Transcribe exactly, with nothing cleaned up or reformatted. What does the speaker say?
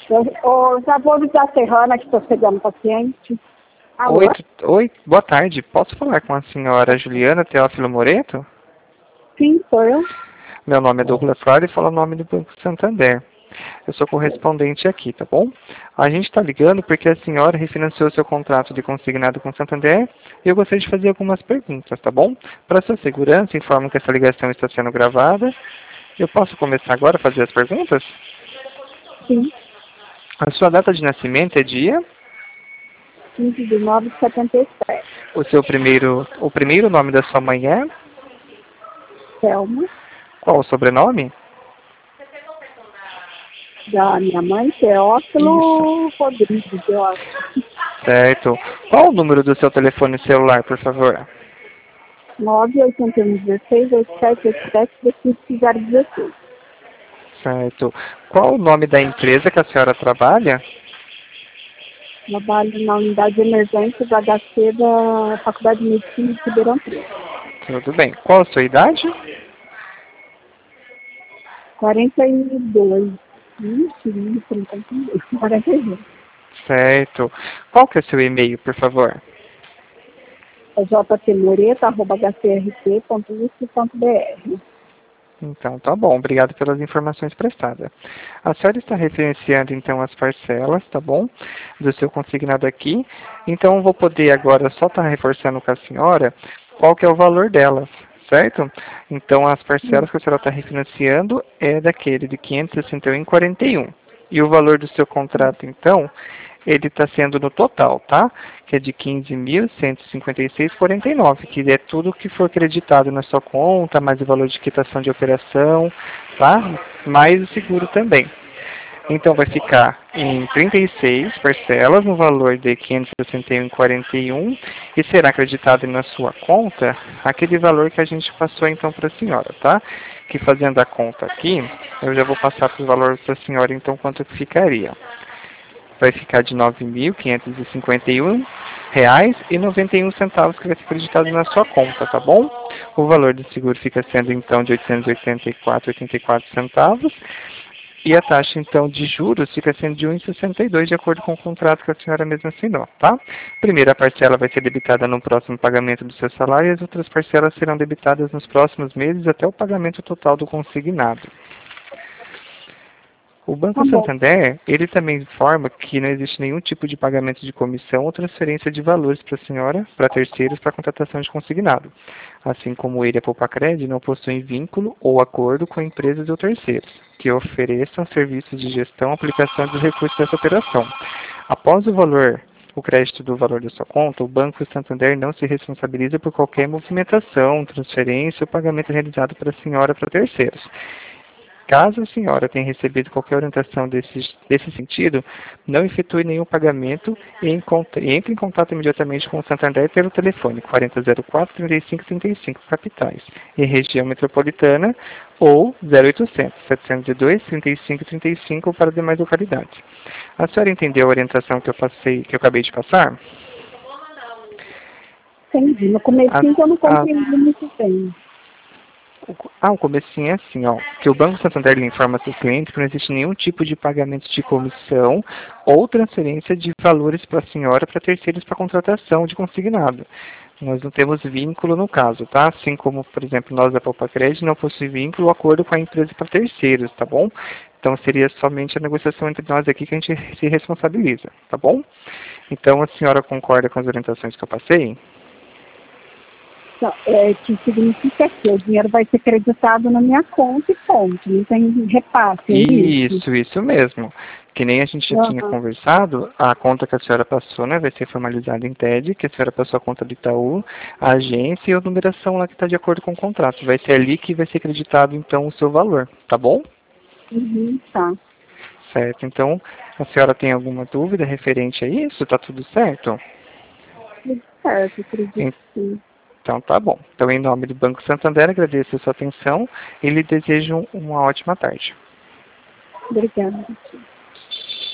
Eu, eu já vou ligar a Serrana que estou chegando paciente. Alô? Oi, tu- oi, boa tarde. Posso falar com a senhora Juliana Teófilo Moreto? Sim, sou eu. Meu nome é Douglas Flávio e falo o nome do Banco Santander. Eu sou correspondente aqui, tá bom? A gente está ligando porque a senhora refinanciou seu contrato de consignado com o Santander e eu gostaria de fazer algumas perguntas, tá bom? Para sua segurança, informo que essa ligação está sendo gravada. Eu posso começar agora a fazer as perguntas? Sim, A sua data de nascimento é dia? quinze de nove de setenta e sete. O seu primeiro, o primeiro nome da sua mãe é? Selma, Qual o sobrenome? da minha mãe, Isso. Teófilo Rodrigues, eu acho. Certo. Qual o número do seu telefone celular, por favor? nove oito um um seis, oito sete oito sete, cinco zero um seis. Certo. Qual o nome da empresa que a senhora trabalha? Trabalho na unidade de emergência da H C da Faculdade de Medicina de Ribeirão Preto. Tudo bem. Qual a sua idade? quarenta e dois. Ixi, isso, não tá entendendo. quarenta e dois. Certo. Qual que é o seu e-mail, por favor? É jpmoreta arroba h c r t ponto u f ponto b r. Então, tá bom. Obrigado pelas informações prestadas. A senhora está referenciando, então, as parcelas, tá bom? Do seu consignado aqui. Então, eu vou poder agora só estar reforçando com a senhora qual que é o valor delas, certo? Então, as parcelas que a senhora está refinanciando é daquele de quinhentos e sessenta e um vírgula quarenta e um. E o valor do seu contrato, então, ele está sendo no total, tá? Que é de quinze mil cento e cinquenta e seis vírgula quarenta e nove, que é tudo que for creditado na sua conta, mais o valor de quitação de operação, tá? Mais o seguro também. Então vai ficar em trinta e seis parcelas no valor de quinhentos e sessenta e um vírgula quarenta e um e será acreditado na sua conta aquele valor que a gente passou então para a senhora, tá? Que fazendo a conta aqui, eu já vou passar para o valor para a senhora então quanto que ficaria. Vai ficar de nove mil quinhentos e cinquenta e um reais e noventa e um centavos que vai ser acreditado na sua conta, tá bom? O valor do seguro fica sendo então de oitocentos e oitenta e quatro vírgula oitenta e quatro centavos e a taxa então de juros fica sendo de um vírgula sessenta e dois de acordo com o contrato que a senhora mesma assinou, tá? Primeira parcela vai ser debitada no próximo pagamento do seu salário e as outras parcelas serão debitadas nos próximos meses até o pagamento total do consignado. O Banco Tá bom. Santander, ele também informa que não existe nenhum tipo de pagamento de comissão ou transferência de valores para a senhora, para terceiros, para contratação de consignado. Assim como ele, a Poupa-Cred, não possuem vínculo ou acordo com empresas ou terceiros, que ofereçam serviços de gestão e aplicação dos recursos dessa operação. Após o valor, o crédito do valor da sua conta, o Banco Santander não se responsabiliza por qualquer movimentação, transferência ou pagamento realizado para a senhora ou para terceiros. Caso a senhora tenha recebido qualquer orientação desse, desse sentido, não efetue nenhum pagamento e, em, e entre em contato imediatamente com o Santander pelo telefone quarenta zero quatro, trinta e cinco trinta e cinco capitais, em região metropolitana, ou zero oitocentos, setecentos e dois, trinta e cinco trinta e cinco para demais localidades. A senhora entendeu a orientação que eu passei, que eu acabei de passar? Entendi. No comecinho eu não A, a, compreendi muito bem. Ah, o comecinho é assim, ó, que o Banco Santander lhe informa a seus clientes que não existe nenhum tipo de pagamento de comissão ou transferência de valores para a senhora para terceiros para contratação de consignado. Nós não temos vínculo no caso, tá? Assim como, por exemplo, nós da Poupa-Cred não possuímos vínculo ou acordo com a empresa para terceiros, tá bom? Então seria somente a negociação entre nós aqui que a gente se responsabiliza, tá bom? Então a senhora concorda com as orientações que eu passei? Não, é, que significa que o dinheiro vai ser creditado na minha conta e ponto. Não tem repasse, é isso? Isso, isso mesmo. Que nem a gente já tinha Uhum. conversado, a conta que a senhora passou, né, vai ser formalizada em T E D, que a senhora passou a conta do Itaú, a agência e a numeração lá que está de acordo com o contrato. Vai ser ali que vai ser acreditado, então, o seu valor, tá bom? Uhum, tá. Certo. Então, a senhora tem alguma dúvida referente a isso? Tá tudo certo? Tudo certo, acredito que sim. Então, tá bom. Então, em nome do Banco Santander, agradeço a sua atenção e lhe desejo uma ótima tarde. Obrigada.